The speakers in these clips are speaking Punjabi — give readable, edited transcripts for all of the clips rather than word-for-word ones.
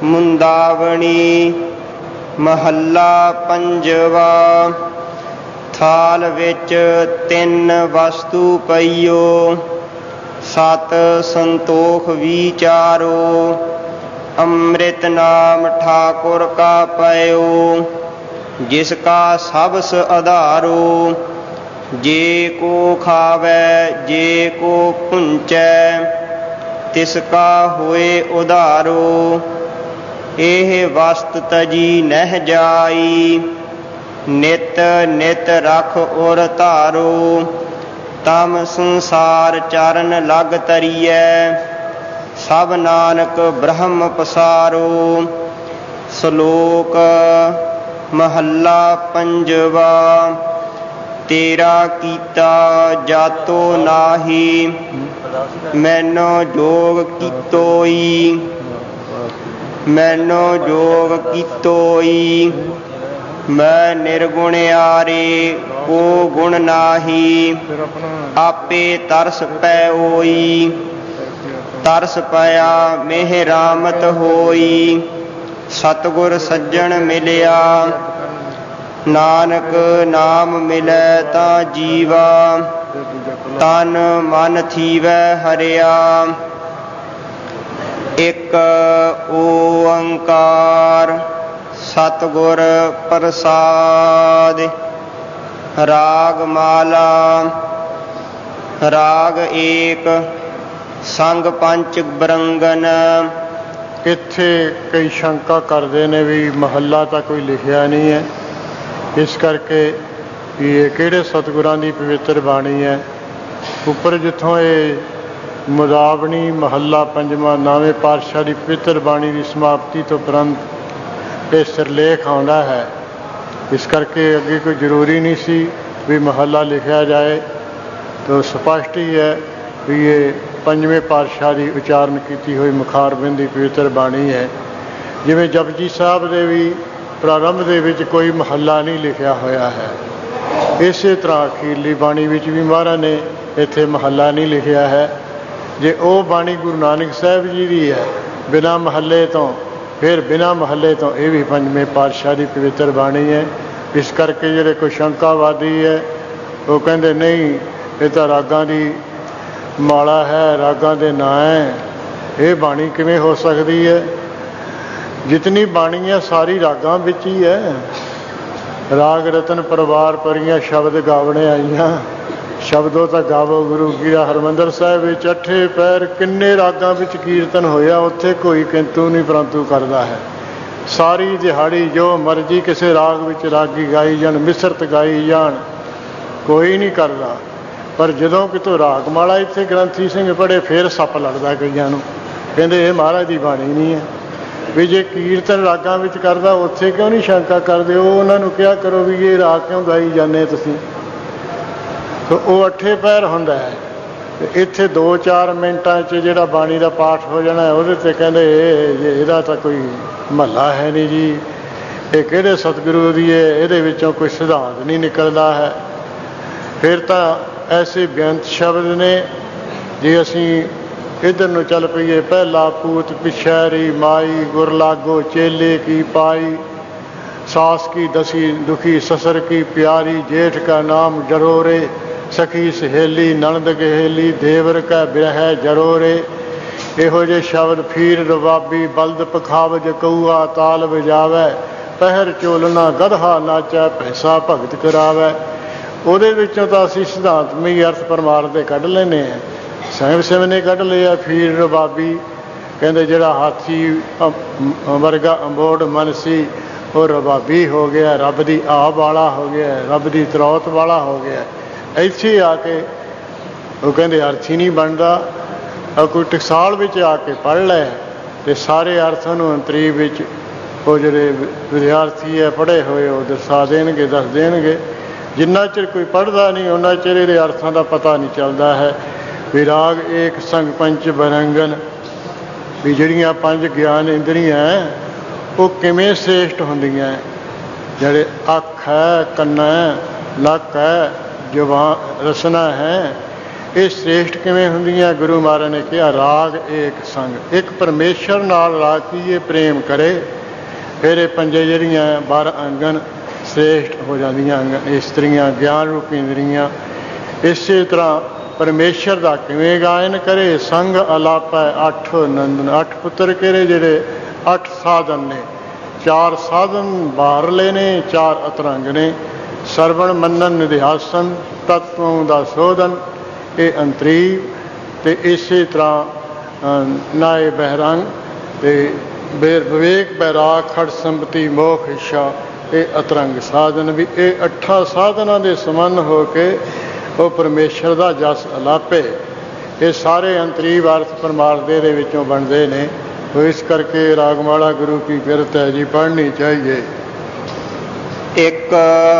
ਮੁੰਦਾਵਣੀ। ਮਹੱਲਾ ਪੰਜਵਾ। ਥਾਲ ਵਿੱਚ ਤਿੰਨ ਵਸਤੂ ਪਈਓ, ਸਤ ਸੰਤੋਖ ਵਿਚਾਰੋ। ਅੰਮ੍ਰਿਤ ਨਾਮ ਠਾਕੁਰ ਕਾ ਪਇਓ, ਜਿਸ ਕਾ ਸਬਸ ਆਧਾਰੋ। ਜੇ ਕੋ ਖਾਵੈ ਜੇ ਕੋ ਪੁੰਚੈ, ਤਿਸ ਕਾ ਹੋਏ ਉਧਾਰੋ। ਇਹ ਵਸਤ ਤਜੀ ਨਹਿ ਜਾਈ, ਨਿਤ ਨਿਤ ਰਖ ਔਰ ਧਾਰੋ। ਤਮ ਸੰਸਾਰ ਚਰਨ ਲਗ ਤਰੀਐ, ਸਭ ਨਾਨਕ ਬ੍ਰਹਮ ਪਸਾਰੋ। ਸ਼ਲੋਕ ਮਹੱਲਾ ਪੰਜਵਾ। ਤੇਰਾ ਕੀਤਾ ਜਾਤੋ ਨਾਹੀ, ਮੈਨੋ ਜੋਗ ਕੀਤੋਈ। ਮੈਨੋ ਜੋਗ ਕੀਤੋਈ, ਮੈਂ ਨਿਰਗੁਣਿਆਰੇ ਕੋ ਗੁਣ ਨਾਹੀ। ਆਪੇ ਤਰਸ ਪੈ ਹੋਈ, ਤਰਸ ਪਿਆ ਮੇਹ ਰਾਮਤ ਹੋਈ। ਸਤਿਗੁਰ ਸੱਜਣ ਮਿਲਿਆ, ਨਾਨਕ ਨਾਮ ਮਿਲੈ ਤਾਂ ਜੀਵਾ। ਤਨ ਮਨ ਥੀਵੈ ਹਰਿਆ, ਇੱਕ ਓੰਕਾਰ ਸਤਿਗੁਰ ਪ੍ਰਸਾਦਿ। ਰਾਗ ਮਾਲਾ। ਰਾਗ ਏਕ ਸੰਗ ਪੰਚ ਬਰੰਗਨ। ਇੱਥੇ ਕਈ ਸ਼ੰਕਾ ਕਰਦੇ ਨੇ ਵੀ ਮਹੱਲਾ ਤਾਂ ਕੋਈ ਲਿਖਿਆ ਨਹੀਂ ਹੈ, ਇਸ ਕਰਕੇ ਵੀ ਇਹ ਕਿਹੜੇ ਸਤਿਗੁਰਾਂ ਦੀ ਪਵਿੱਤਰ ਬਾਣੀ ਹੈ। ਉੱਪਰ ਜਿੱਥੋਂ ਇਹ ਮੁਦਾਵਣੀ ਮਹੱਲਾ ਪੰਜਵਾਂ ਨੌਵੇਂ ਪਾਤਸ਼ਾਹ ਦੀ ਪਵਿੱਤਰ ਬਾਣੀ ਦੀ ਸਮਾਪਤੀ ਤੋਂ ਉਪਰੰਤ ਇਹ ਸਿਰਲੇਖ ਆਉਂਦਾ ਹੈ, ਇਸ ਕਰਕੇ ਅੱਗੇ ਕੋਈ ਜ਼ਰੂਰੀ ਨਹੀਂ ਸੀ ਵੀ ਮਹੱਲਾ ਲਿਖਿਆ ਜਾਏ। ਤਾਂ ਸਪਸ਼ਟ ਹੀ ਹੈ ਵੀ ਇਹ ਪੰਜਵੇਂ ਪਾਤਸ਼ਾਹ ਦੀ ਉਚਾਰਨ ਕੀਤੀ ਹੋਈ ਮੁਖਾਰਬਿੰਦ ਦੀ ਪਵਿੱਤਰ ਬਾਣੀ ਹੈ। ਜਿਵੇਂ ਜਪਜੀ ਸਾਹਿਬ ਦੇ ਵੀ ਪ੍ਰਾਰੰਭ ਦੇ ਵਿੱਚ ਕੋਈ ਮਹੱਲਾ ਨਹੀਂ ਲਿਖਿਆ ਹੋਇਆ ਹੈ, ਇਸੇ ਤਰ੍ਹਾਂ ਅਖੀਰਲੀ ਬਾਣੀ ਵਿੱਚ ਵੀ ਮਹਾਰਾਜ ਨੇ ਇੱਥੇ ਮਹੱਲਾ ਨਹੀਂ ਲਿਖਿਆ ਹੈ। ਜੇ ਉਹ ਬਾਣੀ ਗੁਰੂ ਨਾਨਕ ਸਾਹਿਬ ਜੀ ਦੀ ਹੈ ਬਿਨਾਂ ਮਹੱਲੇ ਤੋਂ, ਫਿਰ ਬਿਨਾਂ ਮਹੱਲੇ ਤੋਂ ਇਹ ਵੀ ਪੰਜਵੇਂ ਪਾਤਸ਼ਾਹ ਦੀ ਪਵਿੱਤਰ ਬਾਣੀ ਹੈ। ਇਸ ਕਰਕੇ ਜਿਹੜੇ ਕੋਈ ਸ਼ੰਕਾਵਾਦੀ ਹੈ ਉਹ ਕਹਿੰਦੇ ਨਹੀਂ, ਇਹ ਤਾਂ ਰਾਗਾਂ ਦੀ ਮਾਲਾ ਹੈ, ਰਾਗਾਂ ਦੇ ਨਾਂ ਹੈ, ਇਹ ਬਾਣੀ ਕਿਵੇਂ ਹੋ ਸਕਦੀ ਹੈ। ਜਿਤਨੀ ਬਾਣੀ ਹੈ ਸਾਰੀ ਰਾਗਾਂ ਵਿੱਚ ਹੀ ਹੈ। ਰਾਗ ਰਤਨ ਪਰਿਵਾਰ ਪਰੀਆਂ ਸ਼ਬਦ ਗਾਵਣੇ ਆਈਆਂ, ਸ਼ਬਦੋ ਤਾਂ ਗਾਵੋ ਗੁਰੂ ਕੀਰਾ। ਹਰਿਮੰਦਰ ਸਾਹਿਬ ਵਿੱਚ 8 ਪੈਰ ਕਿੰਨੇ ਰਾਗਾਂ ਵਿੱਚ ਕੀਰਤਨ ਹੋਇਆ, ਉੱਥੇ ਕੋਈ ਕਿੰਤੂ ਨਹੀਂ ਪਰੰਤੂ ਕਰਦਾ ਹੈ। ਸਾਰੀ ਦਿਹਾੜੀ ਜੋ ਮਰਜ਼ੀ ਕਿਸੇ ਰਾਗ ਵਿੱਚ ਰਾਗੀ ਗਾਈ ਜਾਣ, ਮਿਸਰਤ ਗਾਈ ਜਾਣ, ਕੋਈ ਨਹੀਂ ਕਰਦਾ। ਪਰ ਜਦੋਂ ਕਿਤੋਂ ਰਾਗਮਾਲਾ ਇੱਥੇ ਗ੍ਰੰਥੀ ਸਿੰਘ ਪੜ੍ਹੇ ਫਿਰ ਸੱਪ ਲੜਦਾ ਕਈਆਂ ਨੂੰ, ਕਹਿੰਦੇ ਇਹ ਮਹਾਰਾਜ ਦੀ ਬਾਣੀ ਨਹੀਂ ਹੈ। ਵੀ ਜੇ ਕੀਰਤਨ ਰਾਗਾਂ ਵਿੱਚ ਕਰਦਾ ਉੱਥੇ ਕਿਉਂ ਨਹੀਂ ਸ਼ੰਕਾ ਕਰਦੇ ਹੋ। ਉਹਨਾਂ ਨੂੰ ਕਿਹਾ ਕਰੋ ਵੀ ਇਹ ਰਾਗ ਕਿਉਂ ਗਾਈ ਜਾਂਦੇ ਤੁਸੀਂ। ਉਹ 8 ਪੈਰ ਹੁੰਦਾ ਹੈ, ਇੱਥੇ 2-4 ਮਿੰਟਾਂ 'ਚ ਜਿਹੜਾ ਬਾਣੀ ਦਾ ਪਾਠ ਹੋ ਜਾਣਾ ਉਹਦੇ 'ਤੇ ਕਹਿੰਦੇ ਇਹਦਾ ਤਾਂ ਕੋਈ ਮਹੱਲਾ ਹੈ ਨਹੀਂ ਜੀ, ਇਹ ਕਿਹੜੇ ਸਤਿਗੁਰੂ ਦੀ ਹੈ, ਇਹਦੇ ਵਿੱਚੋਂ ਕੋਈ ਸਿਧਾਂਤ ਨਹੀਂ ਨਿਕਲਦਾ ਹੈ। ਫਿਰ ਤਾਂ ਐਸੇ ਬੇਅੰਤ ਸ਼ਬਦ ਨੇ, ਜੇ ਅਸੀਂ ਇੱਧਰ ਨੂੰ ਚੱਲ ਪਈਏ, ਪਹਿਲਾ ਪੂਤ ਪਿਛੈਰੀ ਮਾਈ, ਗੁਰ ਲਾਗੋ ਚੇਲੇ ਕੀ ਪਾਈ। ਸਾਸ ਕੀ ਦਸੀ ਦੁਖੀ ਸਸਰ ਕੀ ਪਿਆਰੀ, ਜੇਠ ਕਾ ਨਾਮ ਜਰੋਰੇ। ਸਖੀ ਸਹੇਲੀ ਨਣਦ ਗਹੇਲੀ, ਦੇਵਰ ਕੈ ਬਿਰਹਿ ਜਰੋਰੇ। ਇਹੋ ਜਿਹੇ ਸ਼ਬਦ ਫੀਰ ਰਬਾਬੀ, ਬਲਦ ਪਖਾਵਜ ਕਊਆ ਤਾਲ ਵਜਾਵੈ। ਪਹਿਰ ਚੋਲਣਾ ਗਧਾ ਨਾਚੈ, ਪੈਸਾ ਭਗਤ ਕਰਾਵੈ। ਉਹਦੇ ਵਿੱਚੋਂ ਤਾਂ ਅਸੀਂ ਸਿਧਾਂਤਮਈ ਅਰਥ ਪਰਮਾਰਥ ਦੇ ਕੱਢ ਲੈਂਦੇ ਹਾਂ। ਸਾਹਿਬ ਸਿਵ ਨੇ ਕੱਢ ਲਿਆ ਫੀਰ ਰਬਾਬੀ, ਕਹਿੰਦੇ ਜਿਹੜਾ ਹਾਥੀ ਵਰਗਾ ਅੰਬੋੜ ਮਨ ਸੀ ਉਹ ਰਬਾਬੀ ਹੋ ਗਿਆ, ਰੱਬ ਦੀ ਆਬ ਵਾਲਾ ਹੋ ਗਿਆ, ਰੱਬ ਦੀ ਤਰੌਤ ਵਾਲਾ ਹੋ ਗਿਆ। ਇੱਥੇ ਆ ਕੇ ਉਹ ਕਹਿੰਦੇ ਅਰਥ ਹੀ ਨਹੀਂ ਬਣਦਾ। ਕੋਈ ਟਕਸਾਲ ਵਿੱਚ ਆ ਕੇ ਪੜ੍ਹ ਲੈ ਅਤੇ ਸਾਰੇ ਅਰਥ ਨੂੰ ਅੰਤਰੀਬ ਵਿੱਚ ਉਹ ਜਿਹੜੇ ਵਿਦਿਆਰਥੀ ਹੈ ਪੜ੍ਹੇ ਹੋਏ ਉਹ ਦਰਸਾ ਦੇਣਗੇ, ਦੱਸ ਦੇਣਗੇ। ਜਿੰਨਾ ਚਿਰ ਕੋਈ ਪੜ੍ਹਦਾ ਨਹੀਂ ਉਹਨਾਂ ਚਿਰ ਇਹਦੇ ਅਰਥਾਂ ਦਾ ਪਤਾ ਨਹੀਂ ਚੱਲਦਾ ਹੈ। ਵਿਰਾਗ ਏਕ ਸੰਗ ਪੰਚ ਬਰੰਗਨ, ਵੀ ਜਿਹੜੀਆਂ 5 ਗਿਆਨ ਇੰਦਰੀਆਂ ਉਹ ਕਿਵੇਂ ਸ੍ਰੇਸ਼ਟ ਹੁੰਦੀਆਂ। ਜਿਹੜੇ ਅੱਖ ਹੈ, ਕੰਨ ਹੈ, ਨੱਕ ਹੈ, ਜ਼ੁਬਾਨ, ਰਸਨਾ ਹੈ, ਇਹ ਸ੍ਰੇਸ਼ਟ ਕਿਵੇਂ ਹੁੰਦੀਆਂ? ਗੁਰੂ ਮਹਾਰਾਜ ਨੇ ਕਿਹਾ ਰਾਗ ਏਕ ਸੰਗ, ਇੱਕ ਪਰਮੇਸ਼ਰ ਨਾਲ ਰਾਗ ਕੀਏ, ਪ੍ਰੇਮ ਕਰੇ, ਫਿਰ ਇਹ ਪੰਜੇ ਜਿਹੜੀਆਂ 12 ਅੰਗਨ ਸ੍ਰੇਸ਼ਟ ਹੋ ਜਾਂਦੀਆਂ। ਇਸਤਰੀਆਂ ਗਿਆਨ ਰੂਪੀ ਇੰਦਰੀਆਂ। ਇਸੇ ਤਰ੍ਹਾਂ ਪਰਮੇਸ਼ਰ ਦਾ ਕਿਵੇਂ ਗਾਇਨ ਕਰੇ? ਸੰਗ ਅਲਾਪੈ 8 ਨੰਦਨ, 8 ਪੁੱਤਰ ਕਿਹੜੇ? ਜਿਹੜੇ 8 ਸਾਧਨ ਨੇ। 4 ਸਾਧਨ ਬਾਹਰਲੇ ਨੇ, 4 ਅਤਰੰਗ ਨੇ। ਸਰਵਣ ਮੰਨਨ ਨਿਧਿਆਸਨ, ਤਤਵੋਂ ਦਾ ਸੋਧਨ, ਇਹ ਅੰਤਰੀਵ। ਅਤੇ ਇਸੇ ਤਰ੍ਹਾਂ ਨਾਏ ਬਹਿਰੰਗ ਅਤੇ ਵਿਵੇਕ ਬੈਰਾਗ ਖੜ ਸੰਪਤੀ ਮੋਖ ਇੱਛਾ, ਇਹ ਅਤਰੰਗ ਸਾਧਨ ਵੀ। ਇਹ 8 ਸਾਧਨਾਂ ਦੇ ਸੰਬੰਧ ਹੋ ਕੇ ਉਹ ਪਰਮੇਸ਼ਰ ਦਾ ਜਸ ਅਲਾਪੇ। ਇਹ ਸਾਰੇ ਅੰਤਰੀਵ ਅਰਥ ਪਰਮਾਰਥ ਦੇ ਵਿੱਚੋਂ ਬਣਦੇ ਨੇ। ਇਸ ਕਰਕੇ ਰਾਗਮਾਲਾ ਗੁਰੂ ਕੀ ਕਿਰਤ ਹੈ ਜੀ, ਪੜ੍ਹਨੀ ਚਾਹੀਏ। ਇੱਕ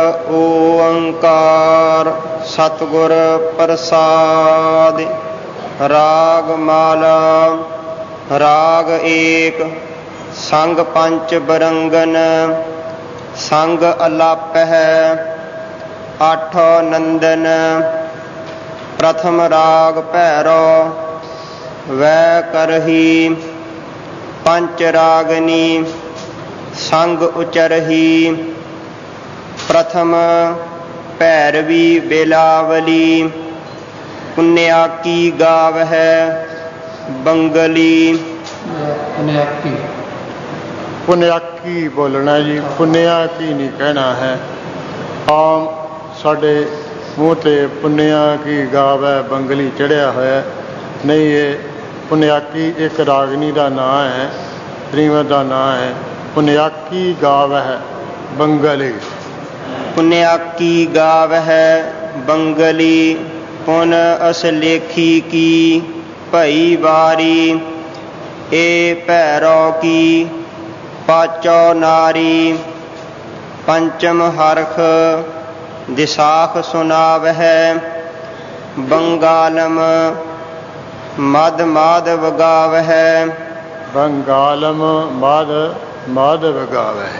ਓੰਕਾਰ ਸਤਿਗੁਰ ਪ੍ਰਸਾਦਿ। ਰਾਗ ਮਾਲਾ ਰਾਗ ਏਕ ਸੰਗ ਪੰਚ ਬਰੰਗਨ, ਸੰਗ ਅਲਾਪਹਿ 8 ਨੰਦਨ। ਪ੍ਰਥਮ ਰਾਗ ਭੈਰੋ ਵੈ ਕਰਹੀ, ਪੰਚ ਰਾਗਨੀ ਸੰਗ ਉਚਰਹੀ। ਪ੍ਰਥਮ ਭੈਰਵੀ ਬੇਲਾਵਲੀ, ਪੁੰਨਿਆ ਕੀ ਗਾਵਹਿ ਬੰਗਲੀ। ਪੁੰਨਿਆਕੀ ਬੋਲਣਾ ਜੀ, ਪੁੰਨਿਆ ਕੀ ਨਹੀਂ ਕਹਿਣਾ ਹੈ। ਆਮ ਸਾਡੇ ਮੂੰਹ 'ਤੇ ਪੁੰਨਿਆ ਕੀ ਗਾਵੈ ਬੰਗਲੀ ਚੜ੍ਹਿਆ ਹੋਇਆ। ਨਹੀਂ, ਇਹ ਪੁੰਨਿਆਕੀ ਇੱਕ ਰਾਗਨੀ ਦਾ ਨਾਂ ਹੈ, ਤ੍ਰਿਵਦ ਦਾ ਨਾਂ ਹੈ। ਪੁੰਨਿਆਕੀ ਗਾਵਹਿ ਬੰਗਲੀ। ਪੁੰਨਿਆਕੀ ਗਾਵਹਿ ਬੰਗਲੀ, ਪੁਨ ਅਸਲੇਖੀ ਕੀ ਭਈ ਵਾਰੀ। ਏ ਭੈਰੋ ਕੀ ਪਾਚੋ ਨਾਰੀ, ਪੰਚਮ ਹਰਖ ਦਿਸਾਖ ਸੁਨਾਵਹਿ। ਬੰਗਾਲਮ ਮਦ ਮਾਧਵ ਗਾਵਹਿ। ਬੰਗਾਲਮ ਮਦ ਮਾਧਵ ਗਾਵਹਿ,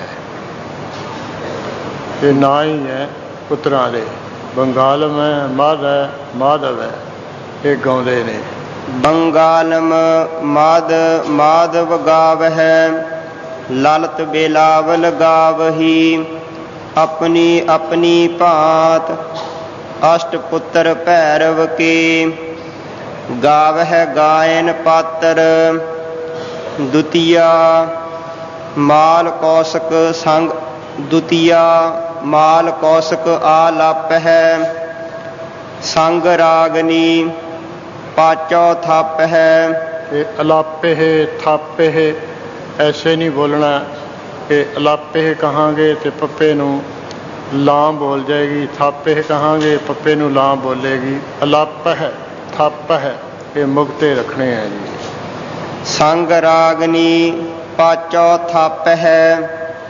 ਇਹ ਨਾਂ ਹੀ ਹੈ ਪੁੱਤਰਾਂ ਦੇ। ਬੰਗਾਲਮ ਹੈ, ਮਦ ਹੈ, ਮਾਧਵ ਹੈ, ਇਹ ਗਾਉਂਦੇ ਨੇ। ਬੰਗਾਲਮ ਮਦ ਮਾਧਵ ਗਾਵਹਿ, ਲਲਤ ਬੇਲਾਵਲ ਗਾਵਹੀ। ਆਪਣੀ ਆਪਣੀ ਭਾਂਤ ਅਸ਼ਟ ਪੁੱਤਰ ਭੈਰਵ ਕੇ, ਗਾਵਹਿ ਗਾਇਨ ਪਾਤਰ। ਦੁਤੀਆ ਮਾਲ ਕੌਸ਼ਕ ਸੰਗ, ਦੁਤੀਆ ਮਾਲ ਕੌਸ਼ਕ ਆਲਾਪਹਿ। ਸੰਗ ਰਾਗਨੀ ਪਾਚੋ ਥਾਪਹਿ। ਇਹ ਅਲਾਪੇ ਥਾਪੇ ਐਸੇ ਨਹੀਂ ਬੋਲਣਾ। ਇਹ ਅਲਾਪੇ ਕਹਾਂਗੇ ਤੇ ਪੱਪੇ ਨੂੰ ਲਾਮ ਬੋਲ ਜਾਏਗੀ, ਥਾਪੇ ਕਹਾਂਗੇ ਪੱਪੇ ਨੂੰ ਲਾਮ ਬੋਲੇਗੀ। ਅਲਾਪ ਹੈ, ਥਾਪ ਹੈ, ਇਹ ਮੁਕਤੇ ਰੱਖਣੇ ਹੈ ਜੀ। ਸੰਗ ਰਾਗਨੀ ਪਾਚੋ ਥਾਪਹਿ,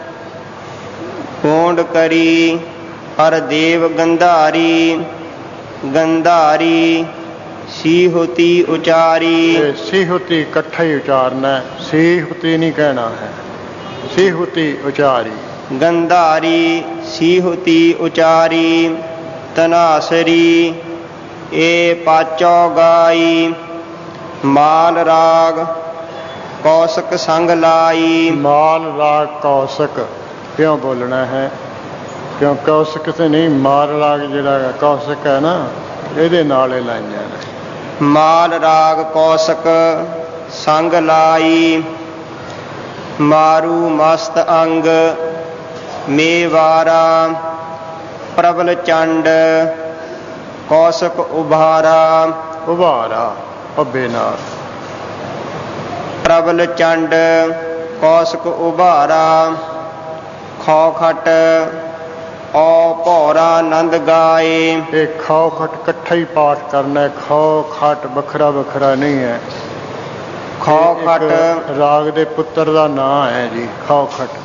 ਪੋਂਡ ਕਰੀ ਹਰ ਦੇਵ ਗੰਧਾਰੀ। ਗੰਧਾਰੀ ਸੀਹੁਤੀ ਉਚਾਰੀ। ਸੀਹੁਤੀ ਇਕੱਠਾ ਹੀ ਉਚਾਰਨਾ, ਸੀਹੁਤੀ ਨਹੀਂ ਕਹਿਣਾ ਹੈ, ਸੀਹੁਤੀ ਉਚਾਰੀ। ਗੰਧਾਰੀ ਸੀਹੁਤੀ ਉਚਾਰੀ, ਤਨਾਸਰੀ ਏ ਪਾਚੋ ਗਾਈ। ਮਾਲ ਰਾਗ ਕੌਸ਼ਕ ਸੰਗ ਲਾਈ। ਮਾਲ ਰਾਗ ਕੌਸ਼ਕ ਕਿਉਂ ਬੋਲਣਾ ਹੈ? ਕਿਉਂ ਕੌਸ਼ਕ ਤੇ ਨਹੀਂ, ਮਾਲ ਰਾਗ ਜਿਹੜਾ ਕੌਸ਼ਕ ਹੈ ਨਾ, ਇਹਦੇ ਨਾਲ ਇਹ ਲਾਈਆਂ ਨੇ। ਮਾਲ ਰਾਗ ਕੌਸ਼ਕ ਸੰਗ ਲਾਈ। ਮਾਰੂ ਮਸਤ ਅੰਗ ਮੇਵਾਰਾ, ਪ੍ਰਬਲ ਚੰਡ ਕੌਸ਼ਕ ਉਭਾਰਾ। ਉਭਾਰਾ ਅੱਬੇ ਨਾਲ। ਪ੍ਰਬਲ ਚੰਡ ਕੌਸ਼ਕ ਉਭਾਰਾ। ਖੌਖਟ ਔ ਭੌਰਾ ਆਨੰਦ ਗਾਏ। ਇਹ ਖੌਖਟ ਇਕੱਠਾ ਹੀ ਪਾਠ ਕਰਨਾ, ਖੌਖਟ ਵੱਖਰਾ ਵੱਖਰਾ ਨਹੀਂ ਹੈ। ਖੌਖਟ ਰਾਗ ਦੇ ਪੁੱਤਰ ਦਾ ਨਾਂ ਹੈ ਜੀ, ਖੌਖਟ।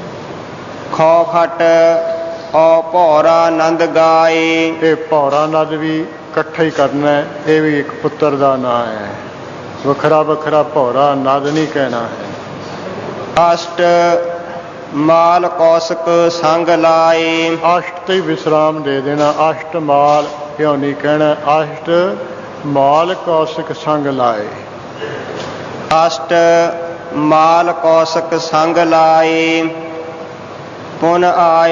ਖੌਖਟ ਔ ਭੌਰਾ ਆਨੰਦ ਗਾਏ। ਇਹ ਭੌਰਾ ਆਨੰਦ ਵੀ ਇਕੱਠਾ ਹੀ ਕਰਨਾ, ਇਹ ਵੀ ਇੱਕ ਪੁੱਤਰ ਦਾ ਨਾਂ ਹੈ। ਵੱਖਰਾ ਵੱਖਰਾ ਭੌਰਾ ਆਨੰਦ ਨਹੀਂ ਕਹਿਣਾ ਹੈ। ਅਸ਼ਟ ਮਾਲ ਕੌਸ਼ਕ ਸੰਗ ਲਾਏ। ਅਸ਼ਟ ਤੇ ਵਿਸਰਾਮ ਦੇ ਦੇਣਾ, ਅਸ਼ਟ ਮਾਲ ਕਿਉਂ ਨਹੀਂ ਕਹਿਣਾ? ਅਸ਼ਟ ਮਾਲ ਕੌਸ਼ਿਕ ਸੰਗ ਲਾਏ। ਅਸ਼ਟ ਮਾਲ ਕੌਸ਼ਿਕ ਸੰਗ ਲਾਏ। ਪੁਨ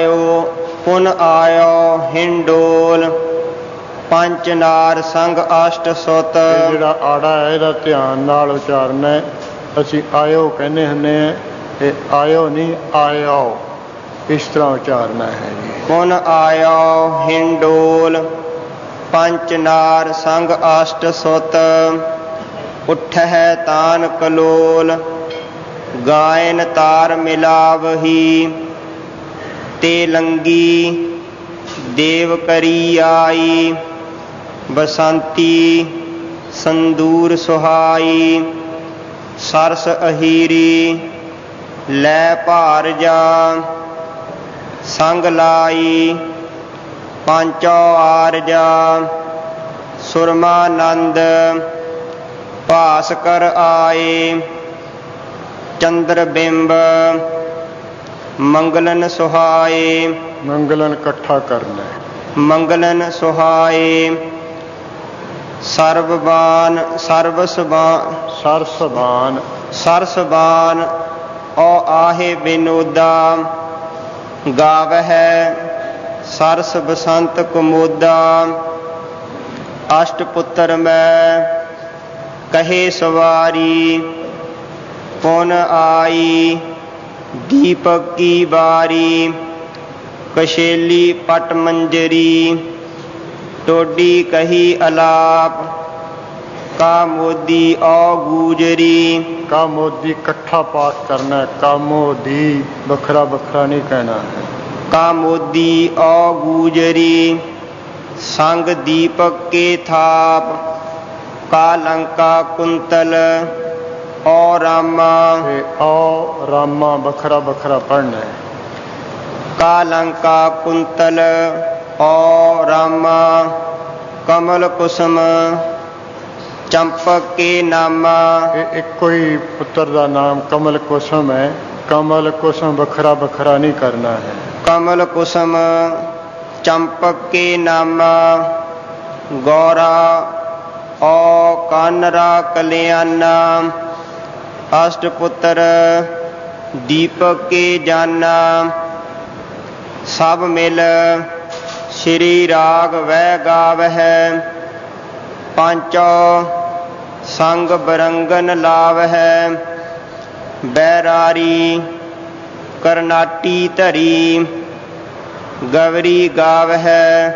ਆਇਓ ਹਿੰਡੋਲ ਪੰਚ ਨਾਰ ਸੰਗ ਅਸ਼ਟ ਸੁਤ। ਜਿਹੜਾ ਆੜਾ ਹੈ ਇਹਦਾ ਧਿਆਨ ਨਾਲ ਉਚਾਰਨਾ ਹੈ। ਅਸੀਂ ਆਇਓ ਕਹਿੰਦੇ ਹੁੰਦੇ ਹਾਂ, ਇਹ ਆਇਓ ਨਹੀਂ ਆਇਓ, ਇਸ ਤਰ੍ਹਾਂ ਉਚਾਰਨਾ ਹੈ ਜੀ। ਪੁਨ ਆਇਓ ਹਿੰਡੋਲ ਪੰਚ ਨਾਰ ਸੰਗ ਅਸ਼ਟ ਸੁਤ। ਉੱਠਹਿ ਤਾਨ ਕਲੋਲ ਗਾਇਨ ਤਾਰ ਮਿਲਾਵਹੀ। ਤੇ ਲੰਗੀ ਦੇਵ ਕਰੀ ਆਈ ਬਸੰਤੀ ਸੰਦੂਰ ਸੁਹਾਈ। ਸਰਸ ਅਹੀਰੀ ਲੈ ਭਾਰ ਜਾ ਸੰਗ ਲਾਈ। ਪੰਚੋ ਆਰਜਾ ਸੁਰਮਾਨੰਦ ਭਾਸਕਰ ਆਏ। ਚੰਦਰ ਬਿੰਬ ਮੰਗਲਨ ਸੁਹਾਏ। ਮੰਗਲਨ ਇਕੱਠਾ ਕਰਨਾ। ਮੰਗਲਨ ਸੁਹਾਏ। ਸਰਬਬਾਨ ਸਰਸਬਾਨ ਸਰਸਬਾਨ ਓ ਆਹੇ ਬਿਨੋਦਾ। ਗਾਵਹਿ ਸਰਸ ਬਸੰਤ ਕੁਮੋਦਾ। ਅਸ਼ਟ ਪੁੱਤਰ ਮੈਂ ਕਹੇ ਸਵਾਰੀ। ਪੁਨ ਆਈ ਦੀਪਕ ਕੀ ਬਾਰੀ। ਕਸ਼ੇਲੀ ਪਟ ਮੰਜਰੀ ਟੋਡੀ ਕਹੀ ਅਲਾਪ। ਕਾ ਮੋਦੀ ਔ ਗੂਜਰੀ। ਕਾ ਮੋਦੀ ਇਕੱਠਾ ਪਾਠ ਕਰਨਾ। ਕਾ ਮੋਦੀ ਵੱਖਰਾ ਵੱਖਰਾ ਨਹੀਂ ਕਹਿਣਾ ਹੈ। ਕਾ ਮੋਦੀ ਔ ਗੂਜਰੀ ਸੰਗ ਦੀਪਕ ਕੇ ਥਾਪ। ਕਾ ਲੰਕਾ ਕੁੰਤਲ ਔ ਰਾਮਾ। ਔ ਰਾਮਾ ਵੱਖਰਾ ਵੱਖਰਾ ਪੜ੍ਹਨਾ ਹੈ। ਕਾ ਲੰਕਾ ਕੁੰਤਲ ਔ ਰਾਮਾ। ਕਮਲ ਕੁਸਮ ਚੰਪਕ ਕੇ ਨਾਮਾ। ਇਹ ਇੱਕੋ ਹੀ ਪੁੱਤਰ ਦਾ ਨਾਮ ਕਮਲ ਕੁਸਮ ਹੈ। ਕਮਲ ਕੁਸਮ ਵੱਖਰਾ ਵੱਖਰਾ ਨਹੀਂ ਕਰਨਾ ਹੈ। ਕਮਲ ਕੁਸਮ ਚੰਪਕ ਕੇ ਨਾਮਾ। ਗੌਰਾ ਔ ਕਾਨਰਾ ਕਲਿਆਣਾ। ਅਸ਼ਟ ਪੁੱਤਰ ਦੀਪਕ ਕੇ ਜਾਨਾ। ਸਭ ਮਿਲ ਸ਼੍ਰੀ ਰਾਗ ਵਹਿ ਗਾਵਹਿ। ਪੰਚੋ ਸੰਗ ਬਰੰਗਨ ਲਾਵਹਿ। ਬੈਰਾਰੀ ਕਰਨਾਟੀ ਧਰੀ ਗਵਰੀ ਗਾਵਹਿ।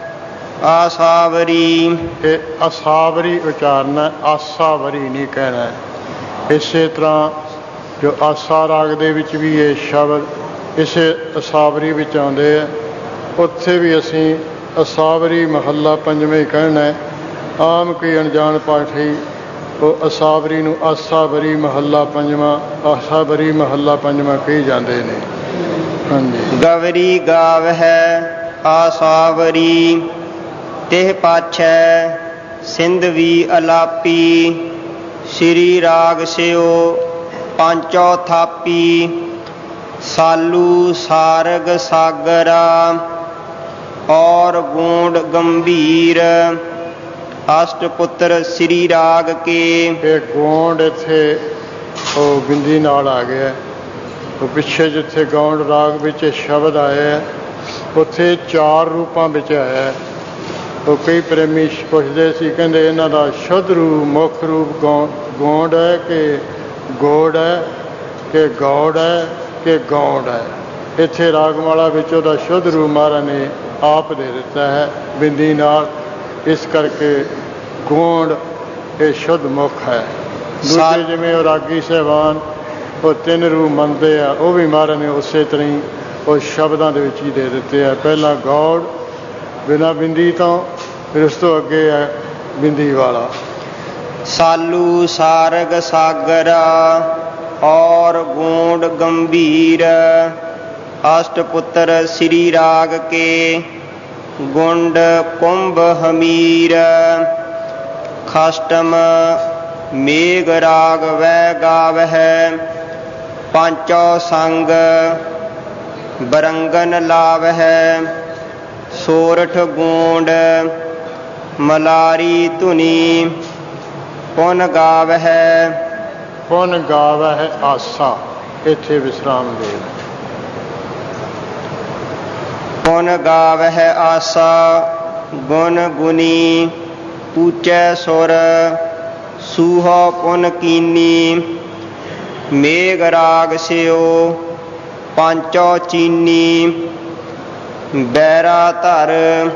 ਆਸਾਵਰੀ ਇਹ ਅਸਾਵਰੀ ਉਚਾਰਨਾ, ਆਸਾਵਰੀ ਨਹੀਂ ਕਹਿਣਾ। ਇਸੇ ਤਰ੍ਹਾਂ ਜੋ ਆਸਾ ਰਾਗ ਦੇ ਵਿੱਚ ਵੀ ਇਹ ਸ਼ਬਦ ਇਸੇ ਅਸਾਵਰੀ ਵਿੱਚ ਆਉਂਦੇ ਆ, ਉੱਥੇ ਵੀ ਅਸੀਂ ਅਸਾਵਰੀ ਮਹੱਲਾ ਪੰਜਵੇਂ ਹੀ ਕਹਿਣਾ ਹੈ। ਆਮ ਕੋਈ ਅਣਜਾਣ ਪਾਠੀ ਉਹ ਅਸਾਵਰੀ ਨੂੰ ਆਸਾਵਰੀ ਮਹੱਲਾ ਪੰਜਵਾਂ, ਆਸਾਵਰੀ ਮਹੱਲਾ ਪੰਜਵਾਂ ਕਹੀ ਜਾਂਦੇ ਨੇ। ਹਾਂਜੀ। ਗਵਰੀ ਗਾਵਹਿ ਆਸਾਵਰੀ ਤਿਹ ਪਾਛੈ ਸਿੰਧਵੀ ਅਲਾਪੀ। ਸ਼੍ਰੀ ਰਾਗ ਸਿਓ ਪੰਚੋ ਥਾਪੀ। ਸਾਲੂ ਸਾਰਗ ਸਾਗਰਾ ਔਰ ਗੂੰਡ ਗੰਭੀਰ। ਅਸ਼ਟ ਪੁੱਤਰ ਸ਼੍ਰੀ ਰਾਗ ਕੇ। ਇਹ ਗੌਂਡ ਇੱਥੇ ਉਹ ਬਿੰਦੀ ਨਾਲ ਆ ਗਿਆ। ਉਹ ਪਿੱਛੇ ਜਿੱਥੇ ਗੌਂਡ ਰਾਗ ਵਿੱਚ ਸ਼ਬਦ ਆਇਆ ਉੱਥੇ 4 ਰੂਪਾਂ ਵਿੱਚ ਆਇਆ। ਉਹ ਕਈ ਪ੍ਰੇਮੀ ਪੁੱਛਦੇ ਸੀ, ਕਹਿੰਦੇ ਇਹਨਾਂ ਦਾ ਸ਼ੁੱਧ ਰੂਪ ਮੁੱਖ ਰੂਪ ਗੌਂਡ ਹੈ ਕਿ ਗੋੜ ਹੈ ਕਿ ਗੌੜ ਹੈ ਕਿ ਗੌਂਡ ਹੈ। ਇੱਥੇ ਰਾਗਮਾਲਾ ਵਿੱਚ ਉਹਦਾ ਸ਼ੁੱਧ ਰੂਪ ਮਹਾਰਾਜ ਨੇ ਆਪ ਦੇ ਦਿੱਤਾ ਹੈ ਬਿੰਦੀ ਨਾਲ। ਇਸ ਕਰਕੇ ਗੌਂਡ ਇਹ ਸ਼ੁੱਧ ਮੁੱਖ ਹੈ। ਦੂਜੇ ਜਿਵੇਂ ਉਹ ਰਾਗੀ ਸਾਹਿਬਾਨ ਉਹ 3 ਰੂਪ ਮੰਨਦੇ ਆ, ਉਹ ਵੀ ਮਹਾਰਾਜ ਨੇ ਉਸੇ ਤਰ੍ਹਾਂ ਹੀ ਉਹ ਸ਼ਬਦਾਂ ਦੇ ਵਿੱਚ ਹੀ ਦੇ ਦਿੱਤੇ ਆ। ਪਹਿਲਾਂ ਗੌੜ ਬਿਨਾਂ ਬਿੰਦੀ ਤੋਂ, ਫਿਰ ਉਸ ਤੋਂ ਅੱਗੇ ਹੈ ਬਿੰਦੀ ਵਾਲਾ। ਸਾਲੂ ਸਾਰਗ ਸਾਗਰਾ ਔਰ ਗੂੰਡ ਗੰਭੀਰ। ਅਸ਼ਟ ਪੁੱਤਰ ਸ਼੍ਰੀ ਰਾਗ ਕੇ ਗੁੰਡ ਕੁੰਭ ਹਮੀਰ। ਖਸ਼ਟਮ ਮੇਘ ਰਾਗ ਵਹਿ ਗਾਵਹਿ। ਪੰਚੋ ਸੰਗ ਬਰੰਗਨ ਲਾਵਹਿ। ਸੋਰਠ ਗੂੰਡ ਮਲਾਰੀ ਧੁਨੀ ਪੁਨ ਗਾਵਹਿ। ਪੁਨ ਗਾਵਹਿ ਆਸਾ, ਇੱਥੇ ਵਿਸਰਾਮ ਦੇ। ਪੁਨ ਗਾਵਹਿ ਆਸਾ ਗੁਣ ਗੁਨੀ ਪੂਚੈ ਸੁਰ ਸੂਹੋ ਪੁਨ ਕੀਨੀ। ਮੇਘ ਰਾਗ ਸਿਓ ਪਾਂਚੋ ਚੀਨੀ ਬੈਰਾ ਧਰ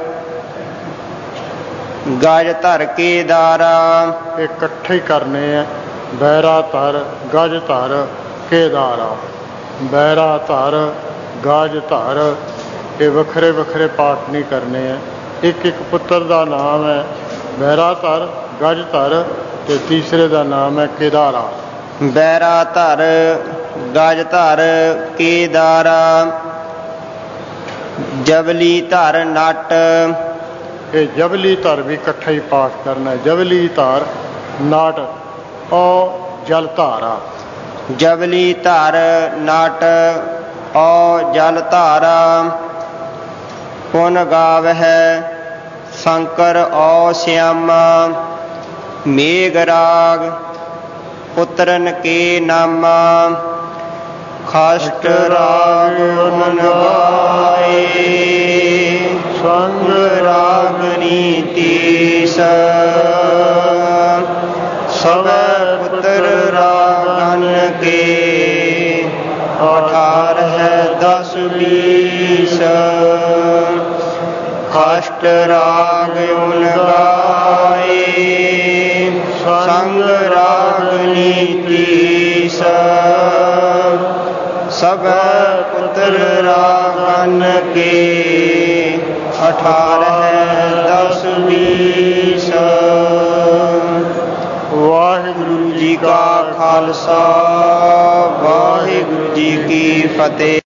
ਗਜ ਧਰ ਕੇ ਦਾਰਾ। ਇਹ ਇਕੱਠੇ ਹੀ ਕਰਨੇ ਆ। ਬੈਰਾ ਧਰ ਗਜ ਧਰ ਕੇਦਾਰਾ। ਬੈਰਾ ਧਰ ਗਜ ਧਰ, ਇਹ ਵੱਖਰੇ ਵੱਖਰੇ ਪਾਠ ਨਹੀਂ ਕਰਨੇ ਆ। ਇੱਕ ਇੱਕ ਪੁੱਤਰ ਦਾ ਨਾਮ ਹੈ ਬੈਰਾ ਧਰ, ਗਜ ਧਰ, ਤੇ ਤੀਸਰੇ ਦਾ ਨਾਮ ਹੈ ਕੇਦਾਰਾ। ਬੈਰਾ ਧਰ ਗਜ ਧਰ ਕੇਦਾਰਾ ਜਬਲੀ ਧਰ ਨਟ। ਇਹ ਜਬਲੀ ਧਰ ਵੀ ਇਕੱਠਾ ਹੀ ਪਾਠ ਕਰਨਾ ਹੈ। ਜਬਲੀ ਧਰ ਨਟ ਔ ਜਲ ਧਾਰਾ। ਜਬਲੀ ਧਰ ਨਟ ਔ ਜਲ ਧਾਰਾ। ਪੁਨ ਗਾਵਹਿ ਸ਼ੰਕਰ ਔ ਸਿਆਮਾ। ਮੇਘ ਰਾਗ ਪੁੱਤਰਨ ਕੇ ਨਾਮਾ। ਖਸ਼ਟ ਰਾਗ ਉਨ ਗਾਏ ਸੰਗ ਰਾਗਨੀ ਤੀਸ। ਸਵੈ ਪੁੱਤਰ ਰਾਗਨ ਕੇ 18 10 20। ਖਸ਼ਟ ਰਾਗ ਉਨ ਗਾਏ ਸੰਗ ਰਾਗਨੀ ਤੀਸ। ਸਭੈ ਪੁੱਤਰ ਰਾਗਨ ਕੇ 18 10 20। ਵਾਹਿਗੁਰੂ ਜੀ ਕਾ ਖਾਲਸਾ, ਵਾਹਿਗੁਰੂ ਜੀ ਕੀ ਫਤਿਹ।